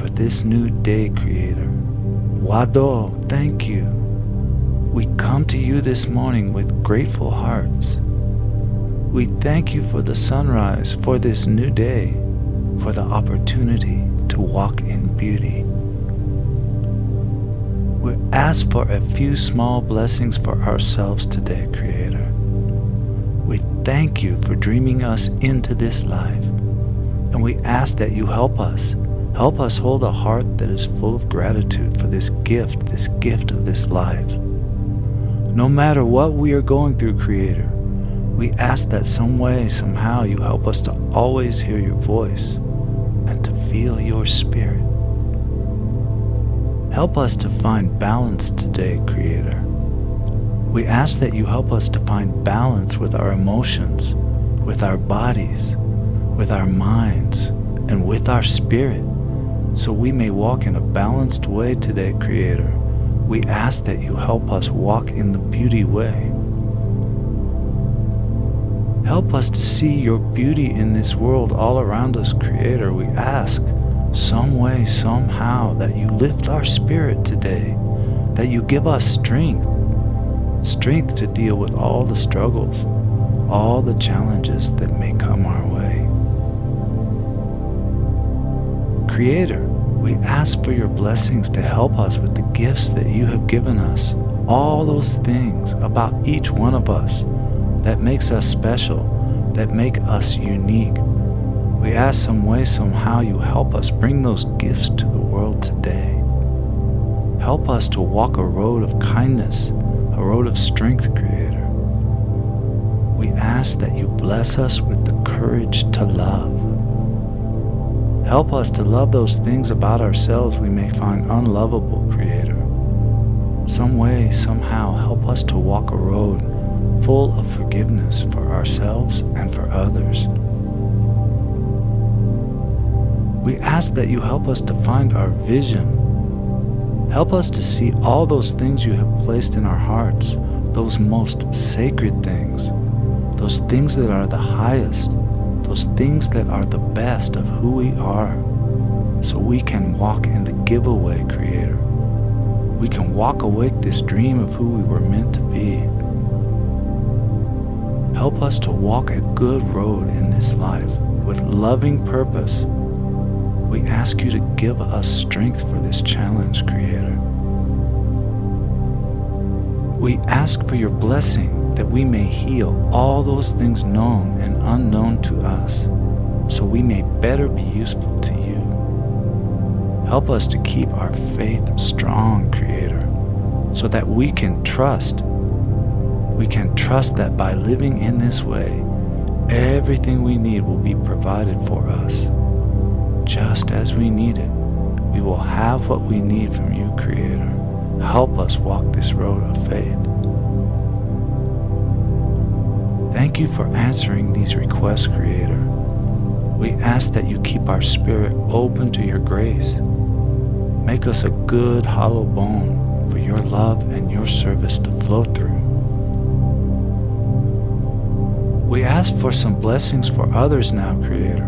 this new day, Creator. Wado, thank you. We come to you this morning with grateful hearts. We thank you for the sunrise, for this new day, for the opportunity to walk in beauty. We ask for a few small blessings for ourselves today, Creator. We thank you for dreaming us into this life, and we ask that you help us hold a heart that is full of gratitude for this gift of this life. No matter what we are going through, Creator, we ask that some way, somehow, you help us to always hear your voice and to feel your spirit. Help us to find balance today, Creator. We ask that you help us to find balance with our emotions, with our bodies, with our minds, and with our spirit, so we may walk in a balanced way today, Creator. We ask that you help us walk in the beauty way. Help us to see your beauty in this world all around us, Creator. We ask, some way, somehow, that you lift our spirit today, that you give us strength to deal with all the struggles, all the challenges that may come our way. Creator, we ask for your blessings to help us with the gifts that you have given us, all those things about each one of us that makes us special, that make us unique. We ask some way, somehow, you help us bring those gifts to the world today. Help us to walk a road of kindness, a road of strength, Creator. We ask that you bless us with the courage to love. Help us to love those things about ourselves we may find unlovable, Creator. Some way, somehow, help us to walk a road full of forgiveness for ourselves and for others. We ask that you help us to find our vision. Help us to see all those things you have placed in our hearts, those most sacred things, those things that are the highest, those things that are the best of who we are, so we can walk in the giveaway, Creator. We can walk awake this dream of who we were meant to be. Help us to walk a good road in this life with loving purpose. We ask you to give us strength for this challenge, Creator. We ask for your blessing that we may heal all those things known and unknown to us, so we may better be useful to you. Help us to keep our faith strong, Creator, so that we can trust. We can trust that by living in this way, everything we need will be provided for us. Just as we need it, we will have what we need from you, Creator. Help us walk this road of faith. Thank you for answering these requests, Creator. We ask that you keep our spirit open to your grace. Make us a good hollow bone for your love and your service to flow through. We ask for some blessings for others now, Creator.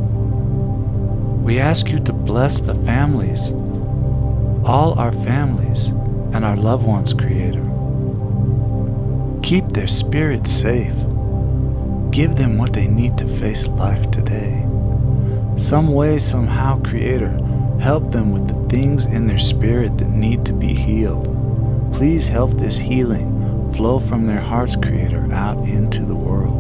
We ask you to bless the families, all our families, and our loved ones, Creator. Keep their spirits safe. Give them what they need to face life today. Some way, somehow, Creator, help them with the things in their spirit that need to be healed. Please help this healing flow from their hearts, Creator, out into the world.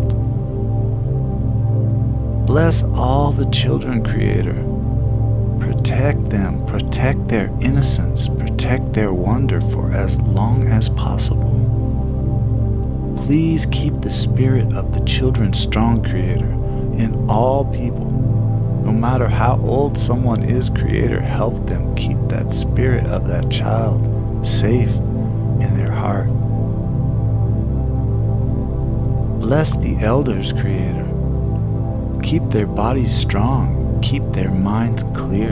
Bless all the children, Creator. Protect them, protect their innocence, protect their wonder for as long as possible. Please keep the spirit of the children strong, Creator, in all people. No matter how old someone is, Creator, help them keep that spirit of that child safe in their heart. Bless the elders, Creator. Keep their bodies strong, keep their minds clear.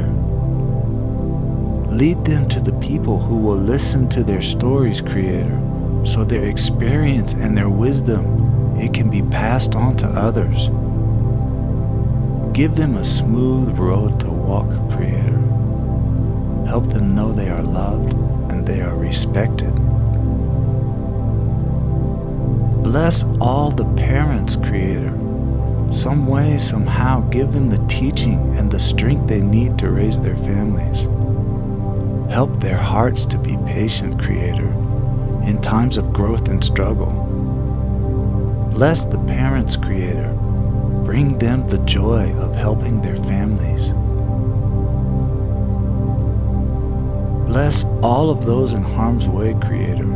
Lead them to the people who will listen to their stories, Creator, so their experience and their wisdom, it can be passed on to others. Give them a smooth road to walk, Creator. help them know they are loved and they are respected. Bless all the parents, Creator. Some way, somehow, give them the teaching and the strength they need to raise their families. Help their hearts to be patient, Creator, in times of growth and struggle. Bless the parents, Creator. Bring them the joy of helping their families. Bless all of those in harm's way, Creator.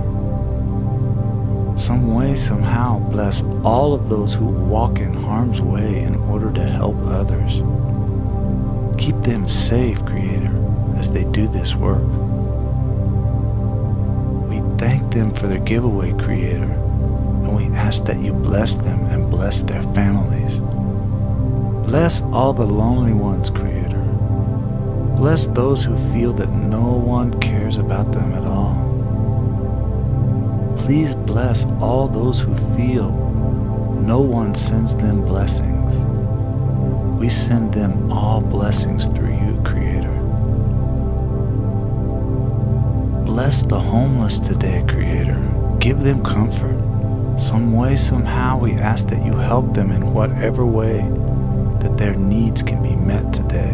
Some way, somehow, bless all of those who walk in harm's way in order to help others. Keep them safe, Creator, as they do this work. We thank them for their giveaway, Creator, and we ask that you bless them and bless their families. Bless all the lonely ones, Creator. Bless those who feel that no one cares about them at all. Please bless all those who feel no one sends them blessings. We send them all blessings through you, Creator. Bless the homeless today, Creator. Give them comfort. Some way, somehow, we ask that you help them in whatever way that their needs can be met today.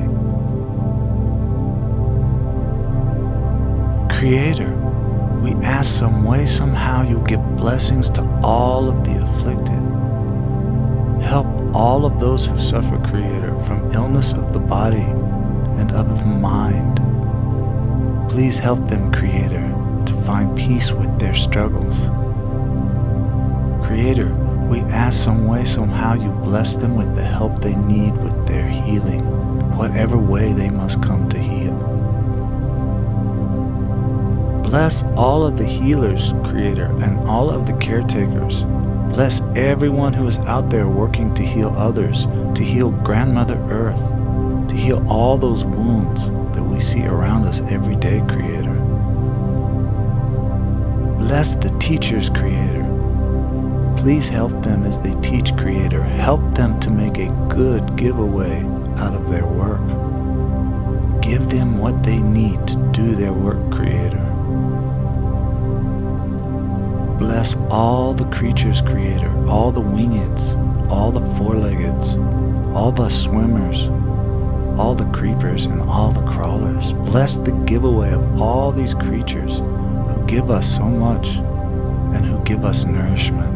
Creator, we ask some way, somehow, you give blessings to all of the afflicted. Help all of those who suffer, Creator, from illness of the body and of the mind. Please help them, Creator, to find peace with their struggles. Creator, we ask some way, somehow, you bless them with the help they need with their healing, whatever way they must come to heal. Bless all of the healers, Creator, and all of the caretakers. Bless everyone who is out there working to heal others, to heal Grandmother Earth, to heal all those wounds that we see around us every day, Creator. Bless the teachers, Creator. Please help them as they teach, Creator. Help them to make a good giveaway out of their work. Give them what they need to do their work, Creator. Bless all the creatures, Creator, all the wingeds, all the four-leggeds, all the swimmers, all the creepers, and all the crawlers. Bless the giveaway of all these creatures who give us so much and who give us nourishment.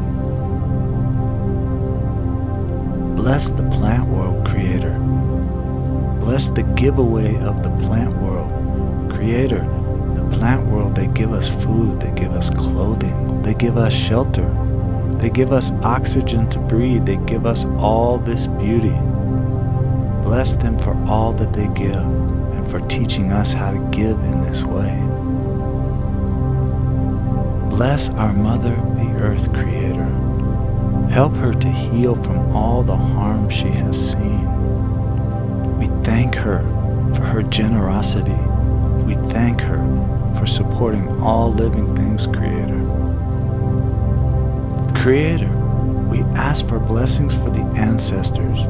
Bless the plant world, Creator. Bless the giveaway of the plant world. Creator, the plant world, they give us food, they give us clothing, they give us shelter, they give us oxygen to breathe, they give us all this beauty. Bless them for all that they give and for teaching us how to give in this way. Bless our Mother, the Earth, Creator. Help her to heal from all the harm she has seen. We thank her for her generosity. We thank her for supporting all living things, Creator. Creator, we ask for blessings for the ancestors.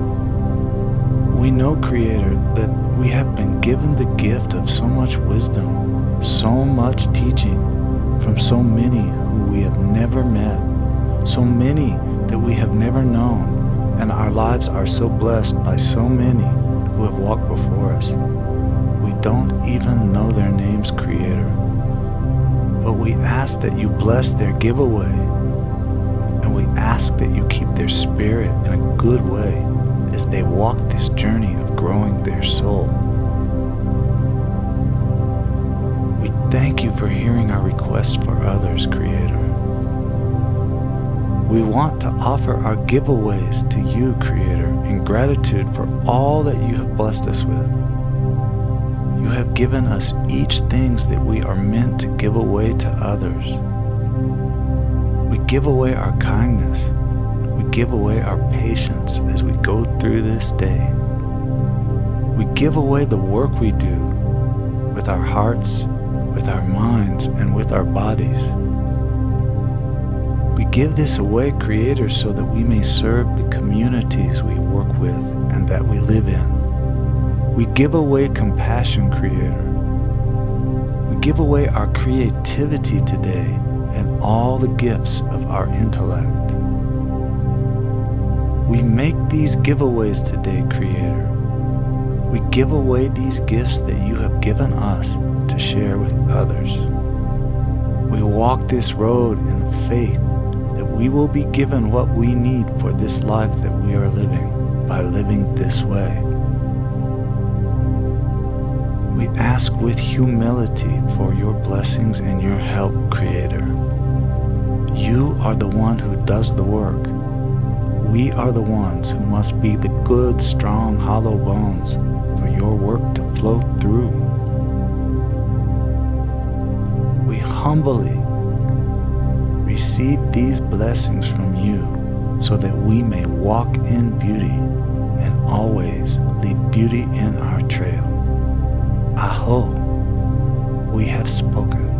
We know, Creator, that we have been given the gift of so much wisdom, so much teaching from so many who we have never met, so many that we have never known, and our lives are so blessed by so many who have walked before us. We don't even know their names, Creator, but we ask that you bless their giveaway, and we ask that you keep their spirit in a good way as they walk this journey of growing their soul. We thank you for hearing our requests for others, Creator. We want to offer our giveaways to you, Creator, in gratitude for all that you have blessed us with. You have given us each things that we are meant to give away to others. We give away our kindness. We give away our patience as we go through this day. We give away the work we do with our hearts, with our minds, and with our bodies. We give this away, Creator, so that we may serve the communities we work with and that we live in. We give away compassion, Creator. give away our creativity today and all the gifts of our intellect. We make these giveaways today, Creator. We give away these gifts that you have given us to share with others. We walk this road in faith that we will be given what we need for this life that we are living by living this way. We ask with humility for your blessings and your help, Creator. You are the one who does the work. We are the ones who must be the good, strong, hollow bones for your work to flow through. We humbly receive these blessings from you so that we may walk in beauty and always leave beauty in our trail. Aho, we have spoken.